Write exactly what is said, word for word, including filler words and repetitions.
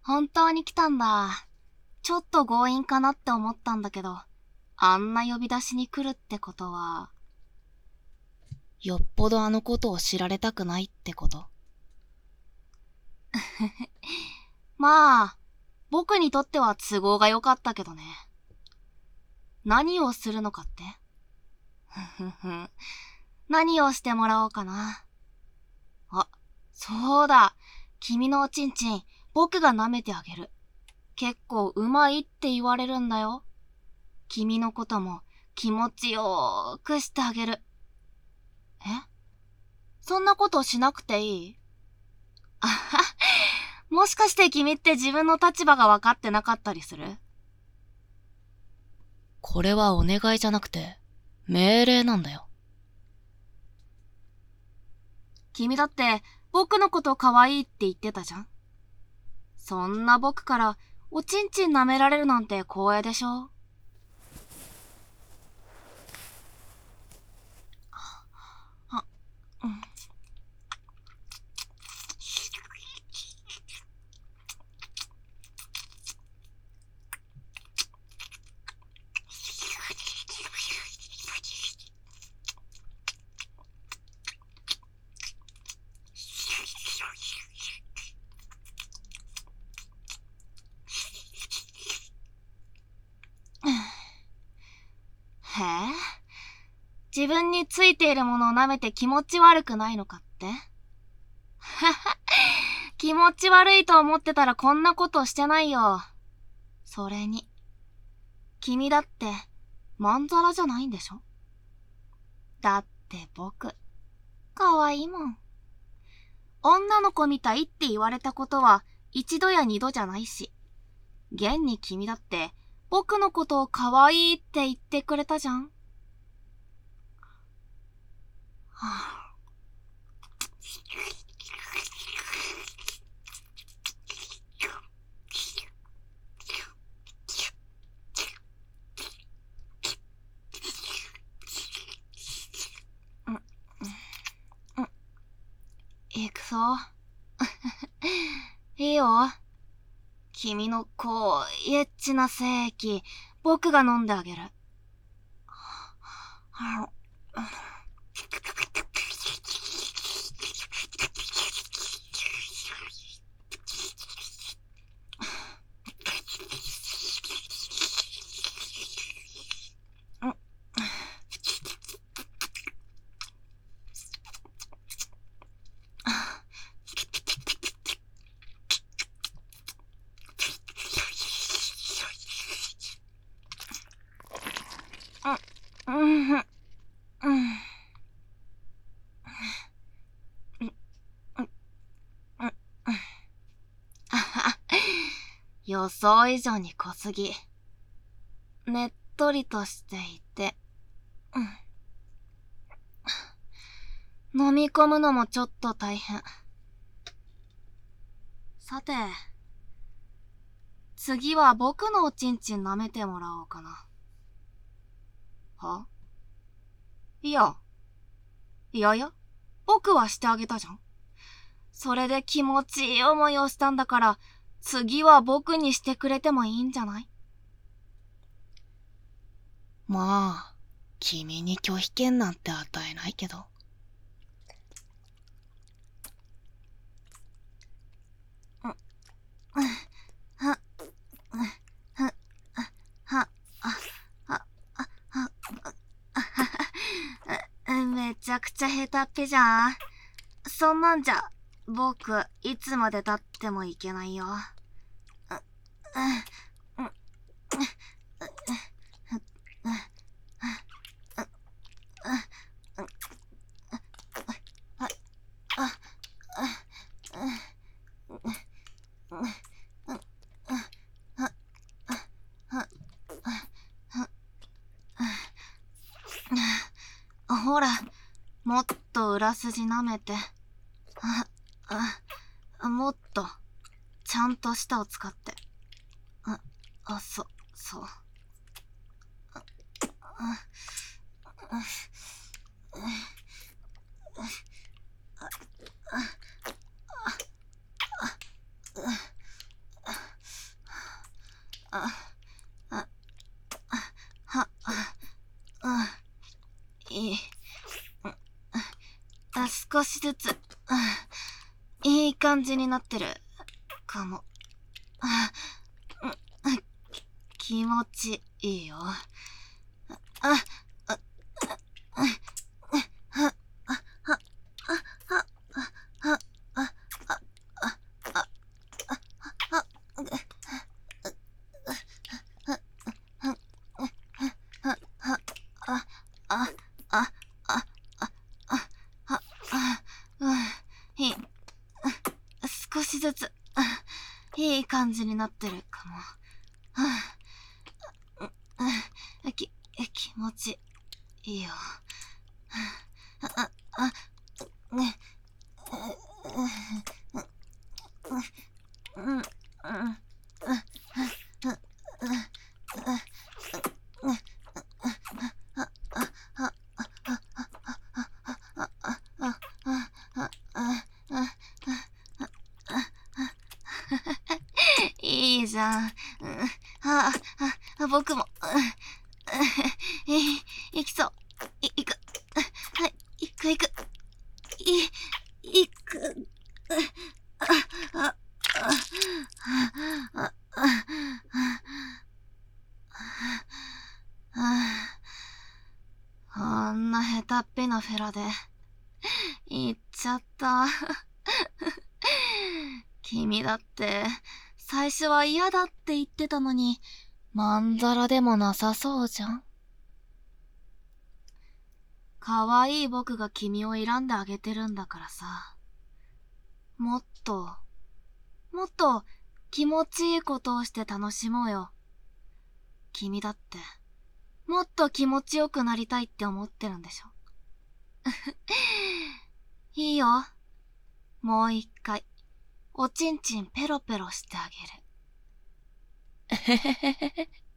本当に来たんだ。ちょっと強引かなって思ったんだけど、あんな呼び出しに来るってことは、よっぽどあのことを知られたくないってこと？まあ、僕にとっては都合が良かったけどね。何をするのかって？ふふふ。何をしてもらおうかな。あ、そうだ。君のおちんちん、僕が舐めてあげる。結構うまいって言われるんだよ。君のことも気持ちよーくしてあげる。え？そんなことしなくていい？あは、もしかして君って自分の立場が分かってなかったりする？ これはお願いじゃなくて、命令なんだよ。 君だって僕のこと可愛いって言ってたじゃん。そんな僕からおちんちん舐められるなんて光栄でしょ？あ、うん。へえ。自分についているものを舐めて気持ち悪くないのかって？はは、気持ち悪いと思ってたらこんなことしてないよ。それに、君だってまんざらじゃないんでしょ？だって僕、可愛いもん。女の子みたいって言われたことは一度や二度じゃないし、現に君だって僕のことを可愛いって言ってくれたじゃん。はあ、うん、うん、行くぞ。いいよ。君のこう、エッチな精液、僕が飲んであげる。うん、うん、予想以上に濃すぎ。ねっとりとしていて、うん、飲み込むのもちょっと大変。さて、次は僕のおちんちん舐めてもらおうかな。はいや、いやいや、僕はしてあげたじゃん。それで気持ちいい思いをしたんだから、次は僕にしてくれてもいいんじゃない？ まあ、君に拒否権なんて与えないけど。 は、は、は、は、は、めちゃくちゃ下手っぴじゃん。そんなんじゃ、僕、いつまで経ってもいけないよ。ほら、もっと裏筋舐めて。あ、あ、もっと、ちゃんと舌を使って。あ、あ、そ、そう。あ、あ、 少しずつ、うんいい感じになってるかも。うん気持ちいいよ。あ、あ、あ、あ、あ、少しずついい感じになってるかも。き、気持ちいいよ。あ、あ、ね、うん、うん、いいじゃん。あ、あ、僕も、いきそう。い、いく。はい、いくいく。い、いく。あ、あ、あんな下手っぴなフェラで、行っちゃった。君だって、最初は嫌だって言ってたのに、まんざらでもなさそうじゃん。可愛い僕が君を選んであげてるんだからさ。もっと、もっと気持ちいいことをして楽しもうよ。君だって、もっと気持ちよくなりたいって思ってるんでしょ。いいよ。もう一回、おちんちんペロペロしてあげる。